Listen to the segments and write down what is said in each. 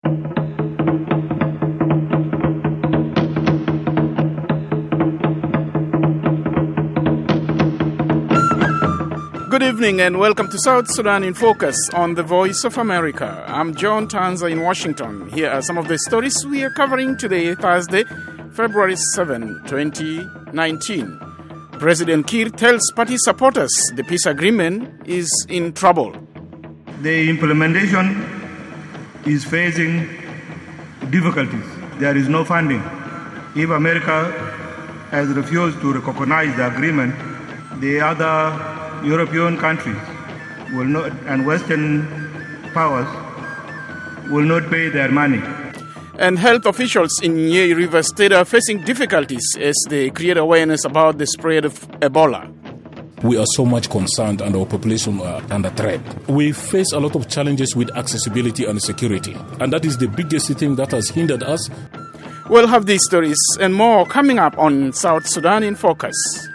Good evening and welcome to South Sudan in Focus on the Voice of America. I'm John Tanza in Washington. Here are some of the stories we are covering today, Thursday, February 7, 2019. President Kiir tells party supporters the peace agreement is in trouble. The implementation is facing difficulties. There is no funding. If America has refused to recognize the agreement, the other European countries will not, and Western powers will not pay their money. And health officials in Nyeri River State are facing difficulties as they create awareness about the spread of Ebola. We are so much concerned and our population are under threat. We face a lot of challenges with accessibility and security. And that is the biggest thing that has hindered us. We'll have these stories and more coming up on South Sudan in Focus.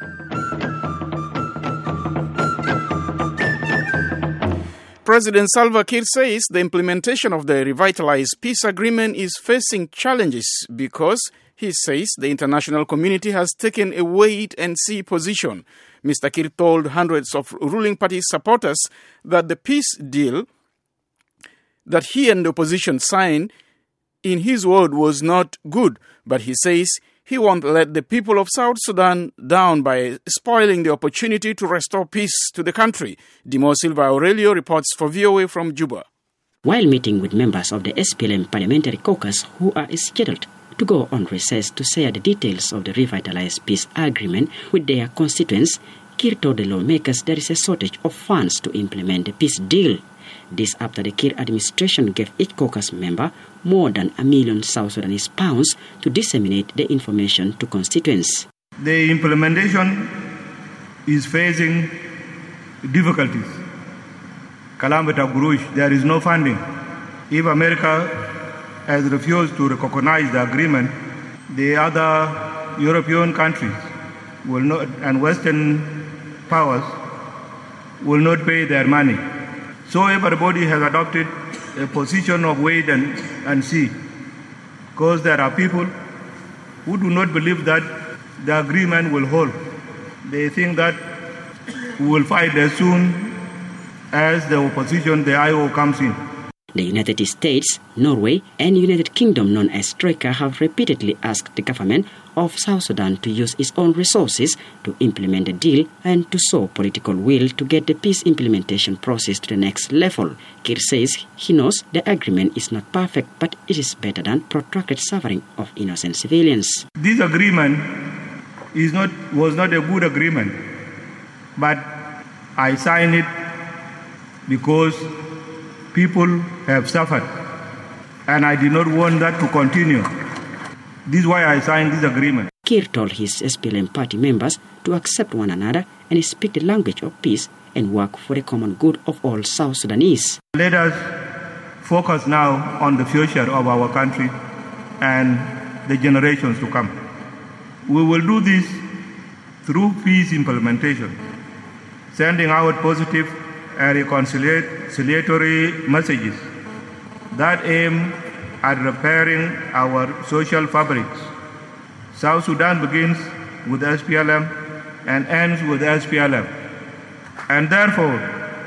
President Salva Kiir says the implementation of the revitalized peace agreement is facing challenges because, he says, the international community has taken a wait-and-see position. Mr. Kiir told hundreds of ruling party supporters that the peace deal that he and the opposition signed, in his word, was not good, but he says he won't let the people of South Sudan down by spoiling the opportunity to restore peace to the country. Dimo Silva Aurelio reports for VOA from Juba. While meeting with members of the SPLM Parliamentary Caucus who are scheduled to go on recess to share the details of the revitalized peace agreement with their constituents, Kiir told the lawmakers there is a shortage of funds to implement the peace deal. This after the Kiir administration gave each caucus member more than £1 million South Sudanese pounds to disseminate the information to constituents. The implementation is facing difficulties. Kalambata Gurush, there is no funding. If America has refused to recognize the agreement, the other European countries will not, and Western powers will not pay their money. So everybody has adopted a position of wait and see, because there are people who do not believe that the agreement will hold. They think that we will fight as soon as the opposition, the IO, comes in. The United States, Norway, and United Kingdom, known as Troika, have repeatedly asked the government of South Sudan to use its own resources to implement the deal and to show political will to get the peace implementation process to the next level. Kiir says he knows the agreement is not perfect, but it is better than protracted suffering of innocent civilians. This agreement was not a good agreement, but I signed it because people have suffered, and I did not want that to continue. This is why I signed this agreement. Kiir told his SPLM party members to accept one another and speak the language of peace and work for the common good of all South Sudanese. Let us focus now on the future of our country and the generations to come. We will do this through peace implementation, sending out positive and reconciliatory messages that aim at repairing our social fabrics. South Sudan begins with SPLM and ends with SPLM. And therefore,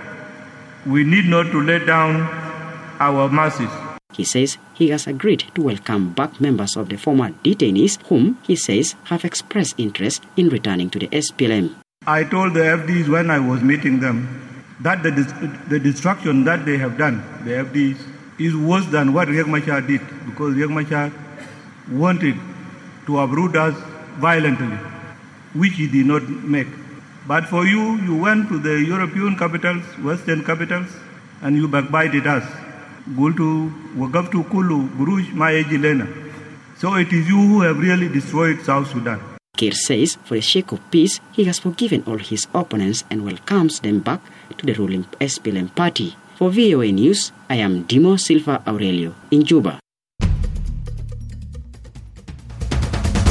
we need not to let down our masses. He says he has agreed to welcome back members of the former detainees whom he says have expressed interest in returning to the SPLM. I told the FDs when I was meeting them that the destruction that they have done, the FDs, is worse than what Riek Machar did, because Riek Machar wanted to uproot us violently, which he did not make. But for you went to the European capitals, Western capitals, and you backbited us. Go to Wagabtu Kulu, Gurush, Maejilena. So it is you who have really destroyed South Sudan. Kiir says for the sake of peace, he has forgiven all his opponents and welcomes them back to the ruling SPLM party. For VOA News, I am Dimo Silva Aurelio in Juba.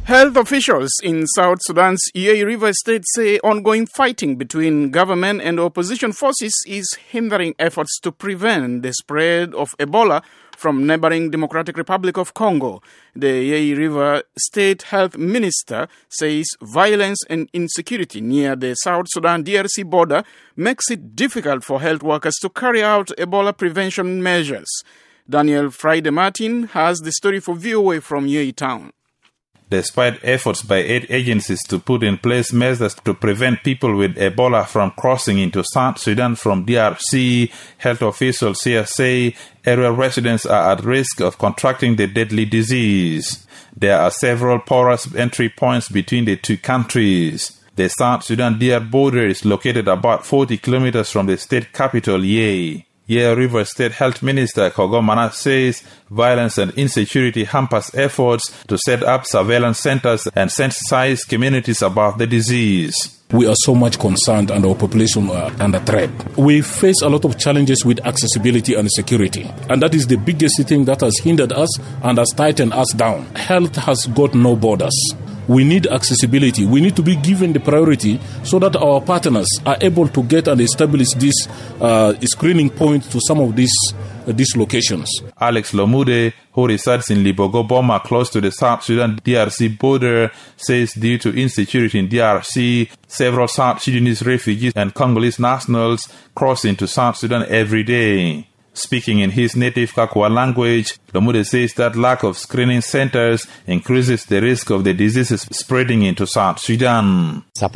Health officials in South Sudan's Yei River State say ongoing fighting between government and opposition forces is hindering efforts to prevent the spread of Ebola from neighboring Democratic Republic of Congo. The Yei River State Health Minister says violence and insecurity near the South Sudan DRC border makes it difficult for health workers to carry out Ebola prevention measures. Daniel Friday Martin has the story for VOA from Yei Town. Despite efforts by aid agencies to put in place measures to prevent people with Ebola from crossing into South Sudan from DRC, health officials here say area residents are at risk of contracting the deadly disease. There are several porous entry points between the two countries. The South Sudan DR border is located about 40 kilometers from the state capital, Yei. Yei River State Health Minister Kogo Manat says violence and insecurity hampers efforts to set up surveillance centers and sensitize communities about the disease. We are so much concerned and our population are under threat. We face a lot of challenges with accessibility and security. And that is the biggest thing that has hindered us and has tightened us down. Health has got no borders. We need accessibility. We need to be given the priority so that our partners are able to get and establish this screening point to some of these locations. Alex Lomude, who resides in Libogo Boma, close to the South Sudan DRC border, says due to insecurity in DRC, several South Sudanese refugees and Congolese nationals cross into South Sudan every day. Speaking in his native Kakwa language, Lomude says that lack of screening centers increases the risk of the diseases spreading into South Sudan. There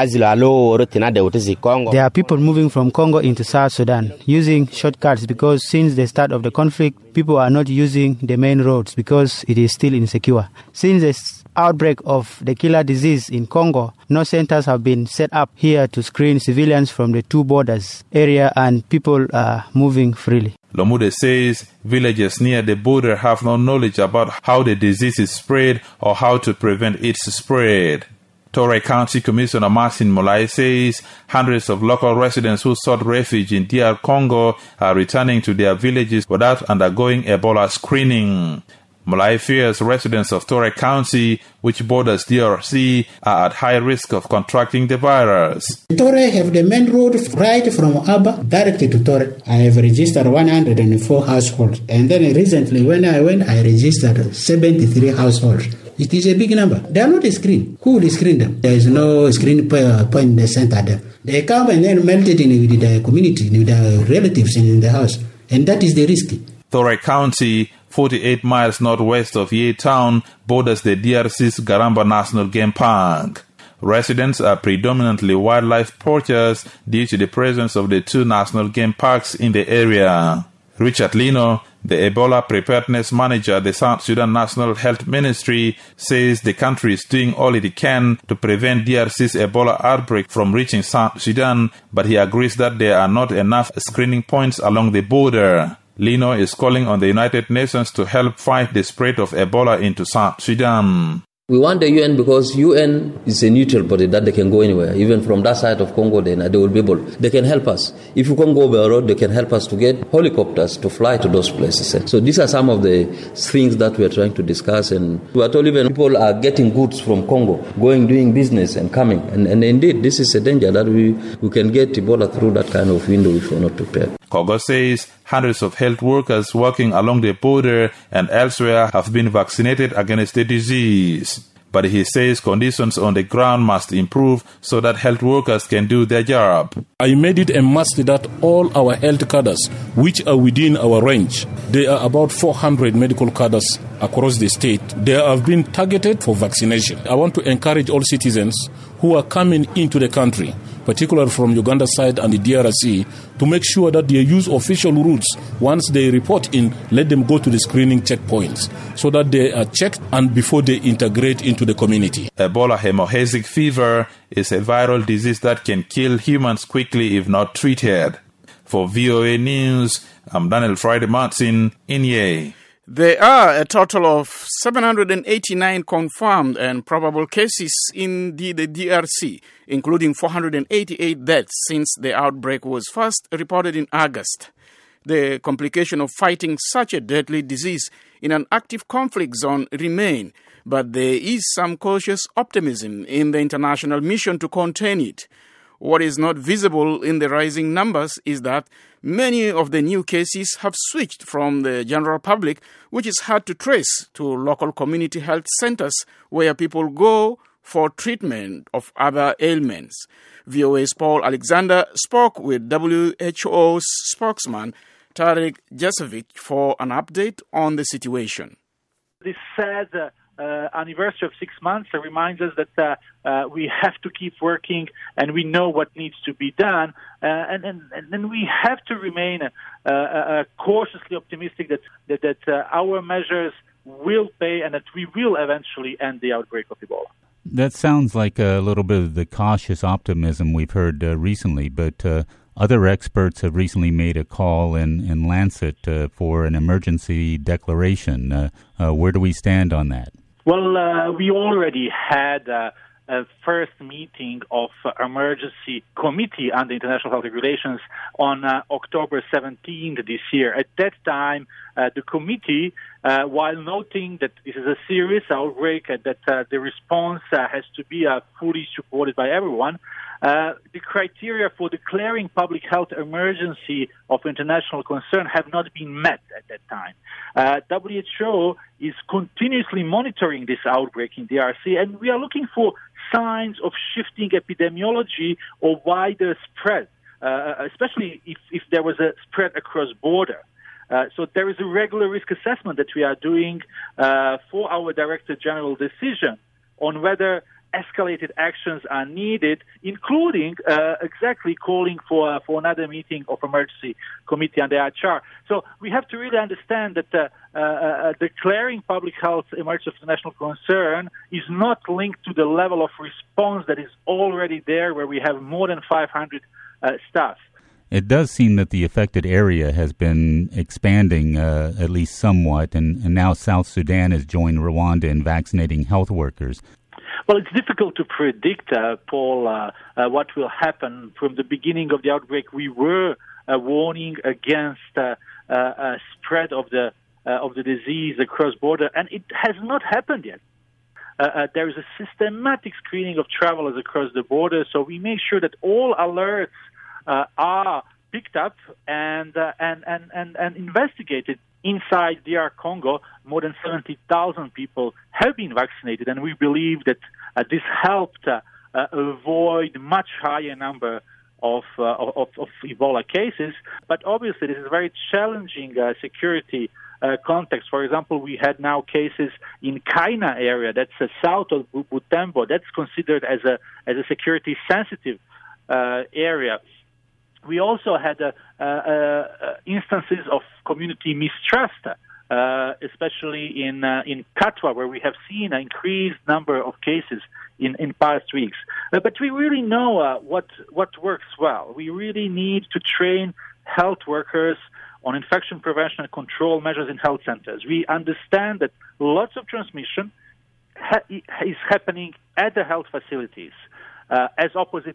are people moving from Congo into South Sudan using shortcuts because since the start of the conflict, people are not using the main roads because it is still insecure. Since the outbreak of the killer disease in Congo, no centers have been set up here to screen civilians from the two borders area and people are moving freely. Lomude says villages near the border have no knowledge about how the disease is spread or how to prevent its spread. Torrey County Commissioner Martin Molai says hundreds of local residents who sought refuge in DR Congo are returning to their villages without undergoing Ebola screening. Molai fears residents of Torrey County, which borders DRC, are at high risk of contracting the virus. Torrey have the main road right from Aba directly to Torrey. I have registered 104 households, and then recently when I went, I registered 73 households. It is a big number. They are not screened. Who will screen them? There is no screen point in the center there. They come and then melt it in with the community, with the relatives in the house, and that is the risk. Torrey County, 48 miles northwest of Yei Town, borders the DRC's Garamba National Game Park. Residents are predominantly wildlife poachers due to the presence of the two national game parks in the area. Richard Lino, the Ebola preparedness manager at the South Sudan National Health Ministry, says the country is doing all it can to prevent DRC's Ebola outbreak from reaching South Sudan, but he agrees that there are not enough screening points along the border. Lino is calling on the United Nations to help fight the spread of Ebola into South Sudan. We want the UN because UN is a neutral body that they can go anywhere. Even from that side of Congo, they will be able. They can help us. If you can't go by road, they can help us to get helicopters to fly to those places. So these are some of the things that we are trying to discuss. And we are told even people are getting goods from Congo, doing business and coming. And indeed, this is a danger that we can get Ebola through that kind of window if we're not prepared. Kogo says hundreds of health workers working along the border and elsewhere have been vaccinated against the disease. But he says conditions on the ground must improve so that health workers can do their job. I made it a must that all our health cadres, which are within our range, there are about 400 medical cadres across the state, they have been targeted for vaccination. I want to encourage all citizens who are coming into the country, particularly from Uganda side and the DRC, to make sure that they use official routes. Once they report in, let them go to the screening checkpoints so that they are checked and before they integrate into the community. Ebola hemorrhagic fever is a viral disease that can kill humans quickly if not treated. For VOA News, I'm Daniel Friday Martin in Yei. There are a total of 789 confirmed and probable cases in the DRC, including 488 deaths since the outbreak was first reported in August. The complication of fighting such a deadly disease in an active conflict zone remain, but there is some cautious optimism in the international mission to contain it. What is not visible in the rising numbers is that many of the new cases have switched from the general public, which is hard to trace, to local community health centers where people go for treatment of other ailments. VOA's Paul Alexander spoke with WHO's spokesman Tarek Jasavic for an update on the situation. This sad anniversary of 6 months reminds us that we have to keep working, and we know what needs to be done, and we have to remain cautiously optimistic that our measures will pay and that we will eventually end the outbreak of Ebola. That sounds like a little bit of the cautious optimism we've heard recently, but other experts have recently made a call in Lancet for an emergency declaration. Where do we stand on that? Well, we already had a first meeting of emergency committee on the international health regulations on October 17th this year. At that time, the committee, while noting that this is a serious outbreak and that the response has to be fully supported by everyone, the criteria for declaring public health emergency of international concern have not been met at that time. WHO is continuously monitoring this outbreak in DRC, and we are looking for signs of shifting epidemiology or wider spread, especially if there was a spread across border. So there is a regular risk assessment that we are doing for our Director General decision on whether escalated actions are needed, including exactly calling for another meeting of emergency committee on the HR. So we have to really understand that declaring public health emergency of national concern is not linked to the level of response that is already there, where we have more than 500 staff. It does seem that the affected area has been expanding at least somewhat, and now South Sudan has joined Rwanda in vaccinating health workers. Well, it's difficult to predict, Paul, what will happen. From the beginning of the outbreak, we were warning against a spread of the disease across border, and it has not happened yet. There is a systematic screening of travelers across the border, so we make sure that all alerts are picked up and investigated. Inside DR Congo, more than 70,000 people have been vaccinated, and we believe that this helped avoid much higher number of Ebola cases. But obviously, this is a very challenging security context. For example, we had now cases in Kaina area, that's south of Butembo. That's considered as a security sensitive area. We also had instances of community mistrust, especially in Katwa, where we have seen an increased number of cases in past weeks. But we really know what works well. We really need to train health workers on infection prevention and control measures in health centers. We understand that lots of transmission is happening at the health facilities, as opposite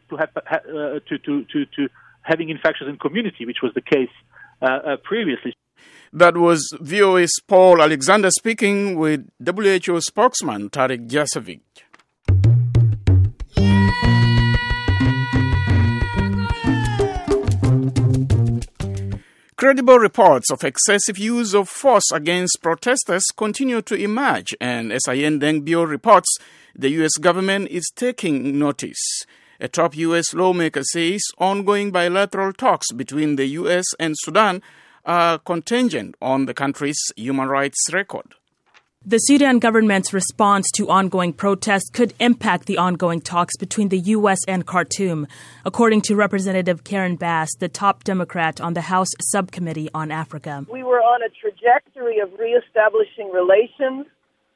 to having infections in community, which was the case previously. That was VOA's Paul Alexander speaking with WHO spokesman Tarek Jasavic. Credible reports of excessive use of force against protesters continue to emerge, and SIN Dengbio reports the U.S. government is taking notice. A top U.S. lawmaker says ongoing bilateral talks between the U.S. and Sudan are contingent on the country's human rights record. The Sudan government's response to ongoing protests could impact the ongoing talks between the U.S. and Khartoum, according to Representative Karen Bass, the top Democrat on the House Subcommittee on Africa. We were on a trajectory of reestablishing relations,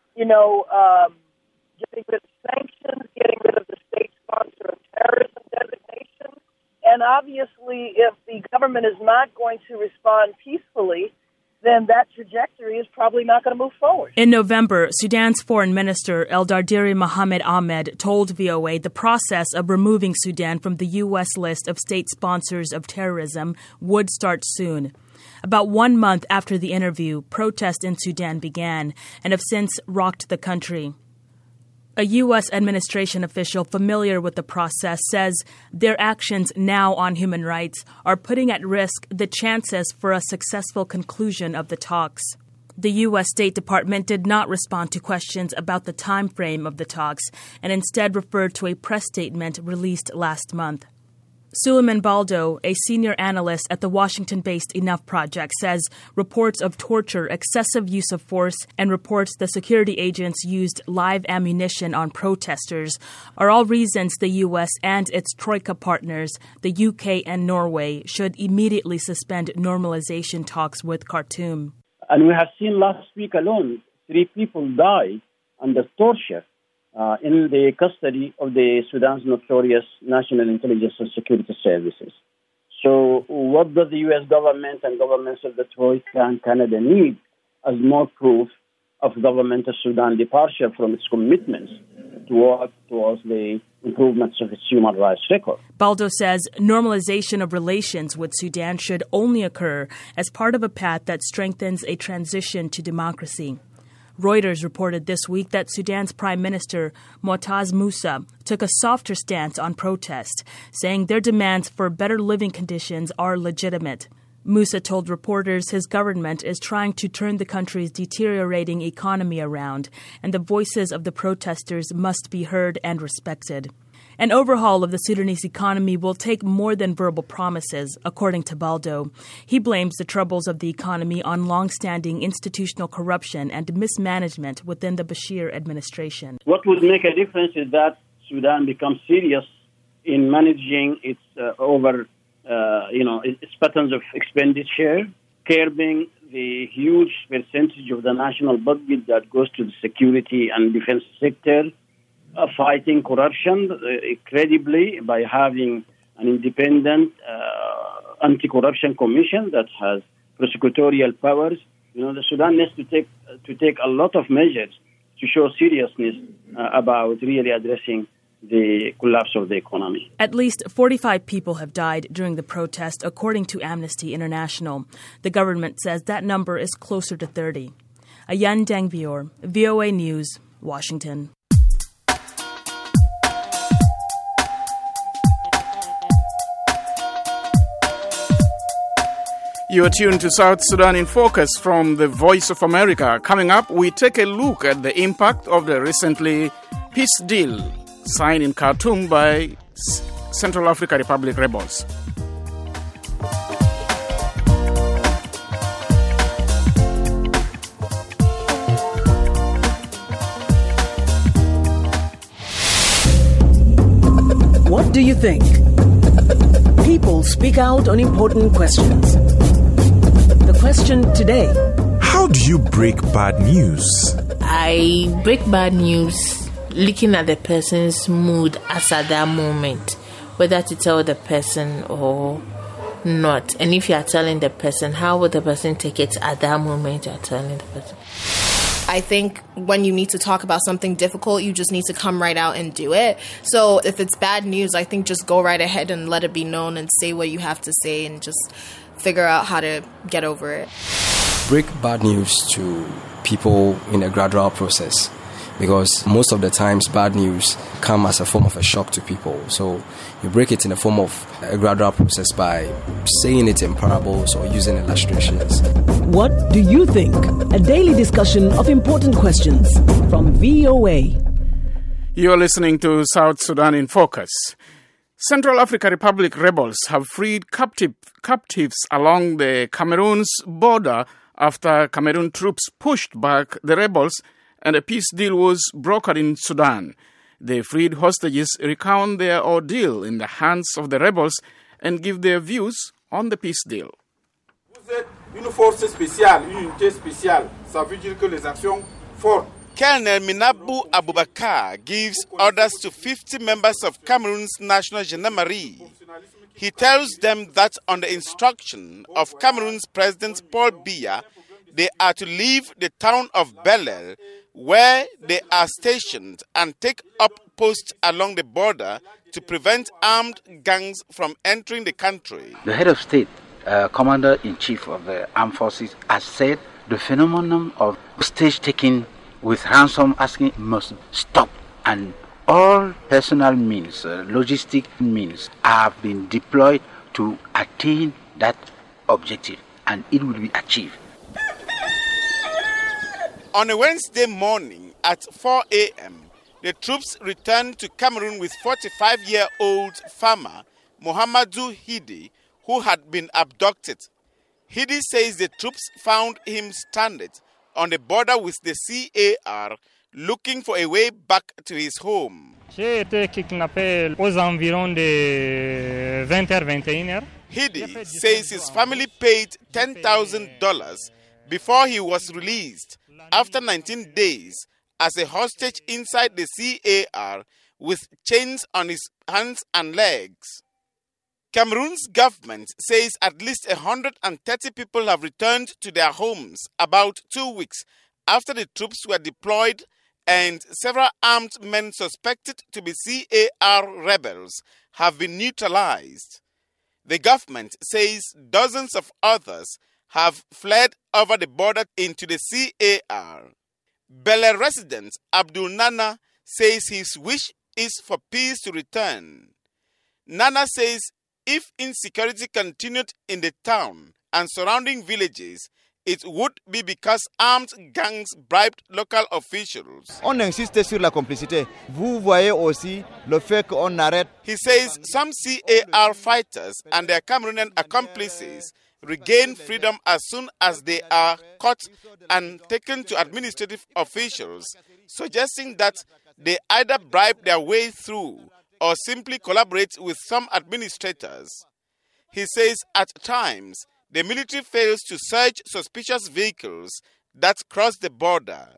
getting rid of sanctions, getting rid of the state sponsor of terrorism designation. And obviously, if the government is not going to respond peacefully, then that trajectory is probably not going to move forward. In November, Sudan's Foreign Minister Eldardiri Mohamed Ahmed told VOA the process of removing Sudan from the U.S. list of state sponsors of terrorism would start soon. About 1 month after the interview, protests in Sudan began and have since rocked the country. A U.S. administration official familiar with the process says their actions now on human rights are putting at risk the chances for a successful conclusion of the talks. The U.S. State Department did not respond to questions about the time frame of the talks and instead referred to a press statement released last month. Suleiman Baldo, a senior analyst at the Washington-based Enough Project, says reports of torture, excessive use of force, and reports the security agents used live ammunition on protesters are all reasons the U.S. and its Troika partners, the UK and Norway, should immediately suspend normalization talks with Khartoum. And we have seen last week alone, 3 people die under torture in the custody of the Sudan's notorious National Intelligence and Security Services. So what does the U.S. government and governments of the Troika and Canada need as more proof of government of Sudan departure from its commitments to work towards the improvements of its human rights record? Baldo says normalization of relations with Sudan should only occur as part of a path that strengthens a transition to democracy. Reuters reported this week that Sudan's Prime Minister, Mu'taz Musa, took a softer stance on protest, saying their demands for better living conditions are legitimate. Musa told reporters his government is trying to turn the country's deteriorating economy around, and the voices of the protesters must be heard and respected. An overhaul of the Sudanese economy will take more than verbal promises, according to Baldo. He blames the troubles of the economy on long-standing institutional corruption and mismanagement within the Bashir administration. What would make a difference is that Sudan becomes serious in managing its its patterns of expenditure, curbing the huge percentage of the national budget that goes to the security and defense sector, fighting corruption credibly by having an independent anti-corruption commission that has prosecutorial powers. The Sudan needs to take a lot of measures to show seriousness about really addressing the collapse of the economy. At least 45 people have died during the protest, according to Amnesty International. The government says that number is closer to 30. Ayan Dangbior, VOA News, Washington. You are tuned to South Sudan in Focus from the Voice of America. Coming up, we take a look at the impact of the recently peace deal signed in Khartoum by Central African Republic rebels. What do you think? People speak out on important questions. The question today: how do you break bad news? I break bad news looking at the person's mood as at that moment, whether to tell the person or not. And if you are telling the person, how would the person take it at that moment you are telling the person? I think when you need to talk about something difficult, you just need to come right out and do it. So if it's bad news, I think just go right ahead and let it be known and say what you have to say and just figure out how to get over it. Break bad news to people in a gradual process, because most of the times bad news come as a form of a shock to people. So you break it in the form of a gradual process by saying it in parables or using illustrations. What do you think? A daily discussion of important questions from VOA. You are listening to South Sudan in Focus. Central African Republic rebels have freed captives along the Cameroon's border after Cameroon troops pushed back the rebels and a peace deal was brokered in Sudan. The freed hostages recount their ordeal in the hands of the rebels and give their views on the peace deal. Une force spéciale, une unité spéciale, ça veut dire que les actions fortes. Colonel Minabu Abubakar gives orders to 50 members of Cameroon's National Gendarmerie. He tells them that on the instruction of Cameroon's President Paul Biya, they are to leave the town of Belel, where they are stationed, and take up posts along the border to prevent armed gangs from entering the country. The head of state Commander-in-Chief of the Armed Forces has said the phenomenon of stage taking with ransom asking must stop, and all personal means, logistic means have been deployed to attain that objective, and it will be achieved. On a Wednesday morning at 4 a.m., the troops returned to Cameroon with 45-year-old farmer Mohamedou Hidi, who had been abducted. Hidi says the troops found him stranded on the border with the CAR, looking for a way back to his home. J'ai été kidnappé aux environs de 20h, 21h. Hidi says his family paid $10,000 before he was released after 19 days as a hostage inside the CAR with chains on his hands and legs. Cameroon's government says at least 130 people have returned to their homes about 2 weeks after the troops were deployed, and several armed men suspected to be CAR rebels have been neutralized. The government says dozens of others have fled over the border into the CAR. Bele resident Abdul Nana says his wish is for peace to return. Nana says if insecurity continued in the town and surrounding villages, it would be because armed gangs bribed local officials. On insiste sur la complicité. Vous voyez aussi le fait qu'on arrête. He says some CAR fighters and their Cameroonian accomplices regain freedom as soon as they are caught and taken to administrative officials, suggesting that they either bribe their way through or simply collaborate with some administrators. He says at times, the military fails to search suspicious vehicles that cross the border.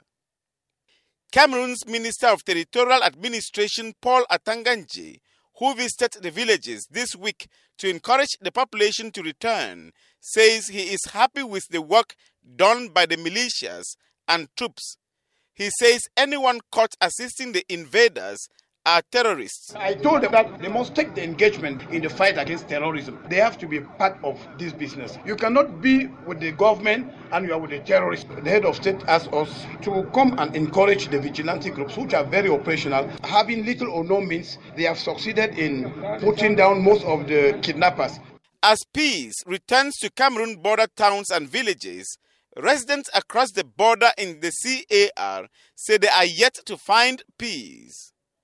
Cameroon's Minister of Territorial Administration, Paul Atanganji, who visited the villages this week to encourage the population to return, says he is happy with the work done by the militias and troops. He says anyone caught assisting the invaders are terrorists. I told them that they must take the engagement in the fight against terrorism. They have to be part of this business. You cannot be with the government and you are with the terrorists. The head of state asked us to come and encourage the vigilante groups, which are very operational. Having little or no means, they have succeeded in putting down most of the kidnappers. As peace returns to Cameroon border towns and villages, residents across the border in the CAR say they are yet to find peace.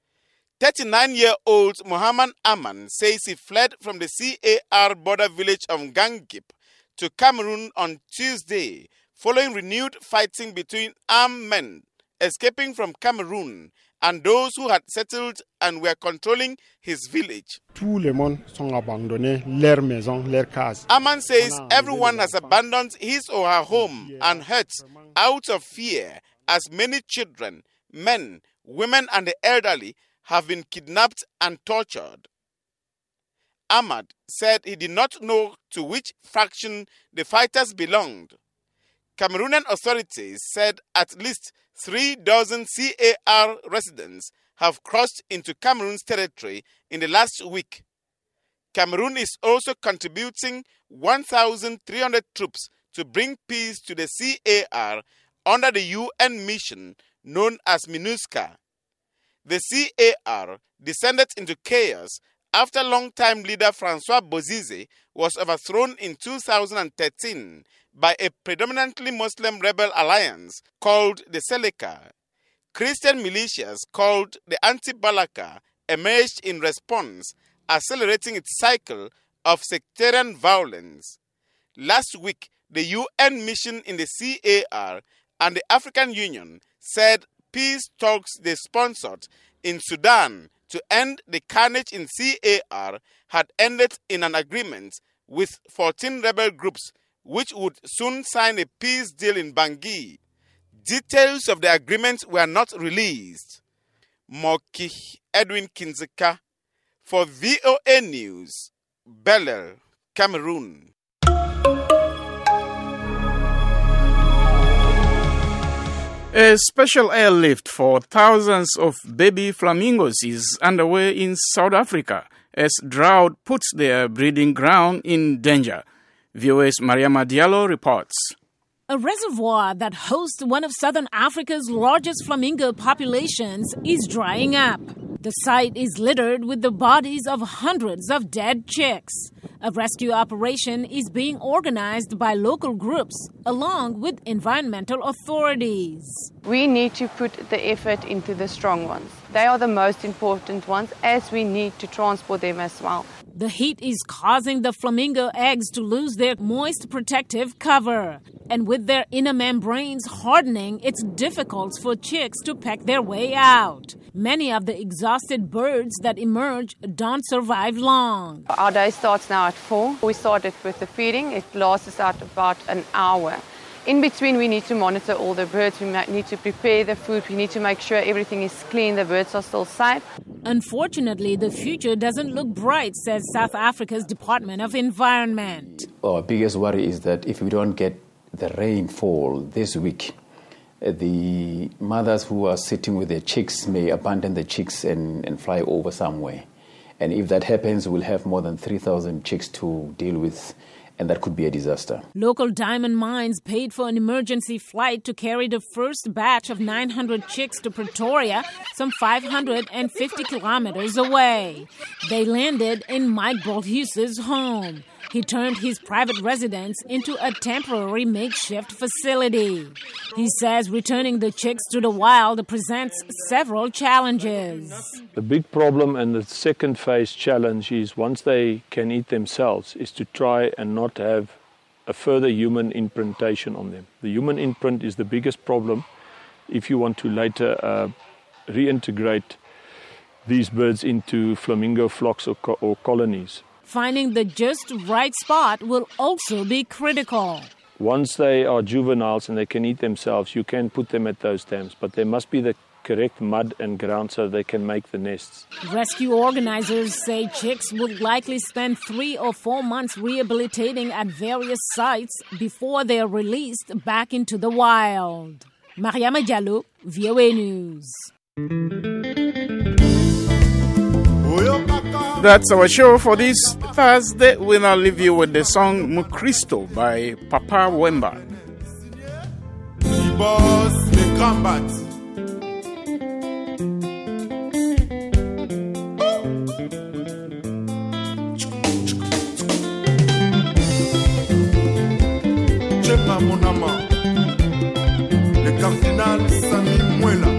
39-year-old Mohamed Aman says he fled from the CAR border village of Gangip to Cameroon on Tuesday, following renewed fighting between armed men escaping from Cameroon and those who had settled and were controlling his village. Aman says everyone has abandoned his or her home and huts out of fear, as many children, men, women and the elderly have been kidnapped and tortured. Ahmad said he did not know to which faction the fighters belonged. Cameroonian authorities said at least 3 dozen CAR residents have crossed into Cameroon's territory in the last week. Cameroon is also contributing 1,300 troops to bring peace to the CAR under the UN mission known as MINUSCA. The CAR descended into chaos after longtime leader Francois Bozize was overthrown in 2013 by a predominantly Muslim rebel alliance called the Seleka. Christian militias called the Anti-Balaka emerged in response, accelerating its cycle of sectarian violence. Last week, the UN mission in the CAR and the African Union said peace talks they sponsored in Sudan to end the carnage in CAR had ended in an agreement with 14 rebel groups, which would soon sign a peace deal in Bangui. Details of the agreement were not released. Moki Edwin Kinzeka for VOA News, Bel-El, Cameroon. A special airlift for thousands of baby flamingos is underway in South Africa as drought puts their breeding ground in danger. VOA's Mariama Diallo reports. A reservoir that hosts one of Southern Africa's largest flamingo populations is drying up. The site is littered with the bodies of hundreds of dead chicks. A rescue operation is being organized by local groups along with environmental authorities. We need to put the effort into the strong ones. They are the most important ones, as we need to transport them as well. The heat is causing the flamingo eggs to lose their moist protective cover. And with their inner membranes hardening, it's difficult for chicks to peck their way out. Many of the exhausted birds that emerge don't survive long. Our day starts now at 4. We started with the feeding. It lasts out about an hour. In between, we need to monitor all the birds. We need to prepare the food. We need to make sure everything is clean. The birds are still safe. Unfortunately, the future doesn't look bright, says South Africa's Department of Environment. Our biggest worry is that if we don't get the rainfall this week, the mothers who are sitting with their chicks may abandon the chicks and fly over somewhere. And if that happens, we'll have more than 3,000 chicks to deal with, and that could be a disaster. Local diamond mines paid for an emergency flight to carry the first batch of 900 chicks to Pretoria, some 550 kilometers away. They landed in Mike Bolthuis's home. He turned his private residence into a temporary makeshift facility. He says returning the chicks to the wild presents several challenges. The big problem and the second phase challenge is once they can eat themselves is to try and not have a further human imprintation on them. The human imprint is the biggest problem if you want to later reintegrate these birds into flamingo flocks or colonies. Finding the just right spot will also be critical. Once they are juveniles and they can eat themselves, you can put them at those dams, but there must be the correct mud and ground so they can make the nests. Rescue organizers say chicks would likely spend 3 or 4 months rehabilitating at various sites before they are released back into the wild. Mariama Diallo, VOA News. That's our show for this Thursday. We'll now leave you with the song Mukristo by Papa Wemba. Mon amant, le cardinal Sami Mwela.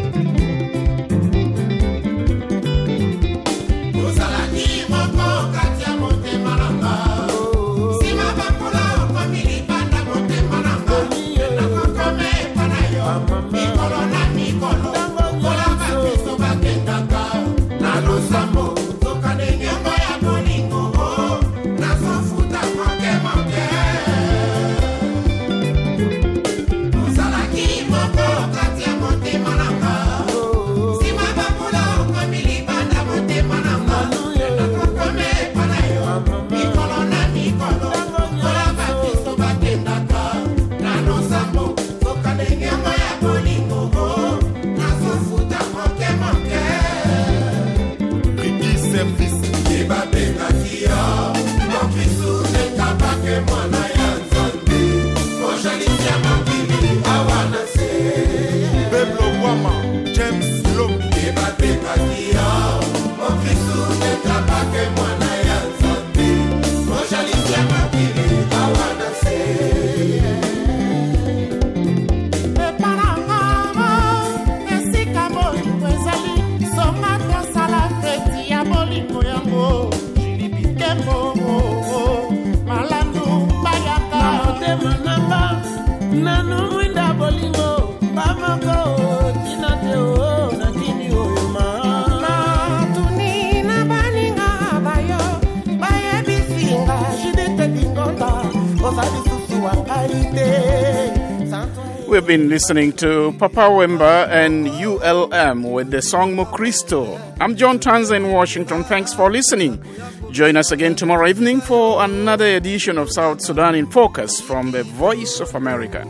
We've been listening to Papa Wemba and ULM with the song Mukristo. I'm John Tanza in Washington. Thanks for listening. Join us again tomorrow evening for another edition of South Sudan in Focus from the Voice of America.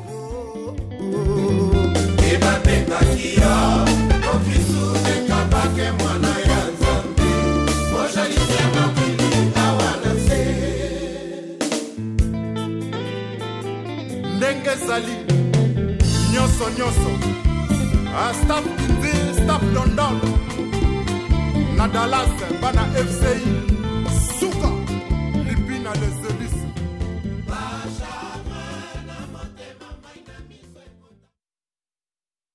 bazali nyonso staff Kinzi, staff London na Dallas bana FCI